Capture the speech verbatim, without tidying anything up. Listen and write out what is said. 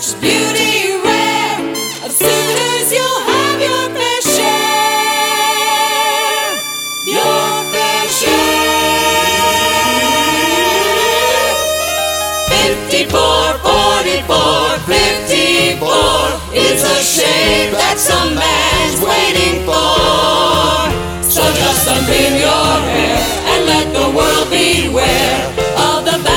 such beauty rare. Of suitors you'll have your fair share. Your fair share. Fifty-four, forty-four, fifty-four. It's a shame that some man